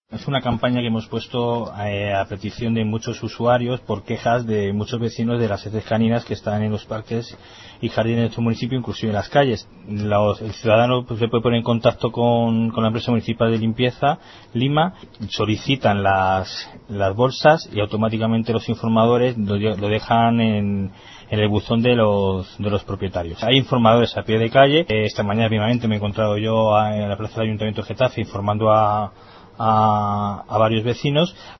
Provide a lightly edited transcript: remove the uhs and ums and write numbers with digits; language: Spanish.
Es una campaña que hemos puesto a petición de muchos usuarios por quejas de muchos vecinos de las heces caninas que están en los parques y jardines de nuestro municipio, inclusive en las calles. El ciudadano se puede poner en contacto con la empresa municipal de limpieza, Lima, solicitan las bolsas y automáticamente los informadores lo dejan en el buzón de los propietarios. Hay informadores a pie de calle. Esta mañana mismamente me he encontrado yo en la plaza del Ayuntamiento de Getafe informando a varios vecinos.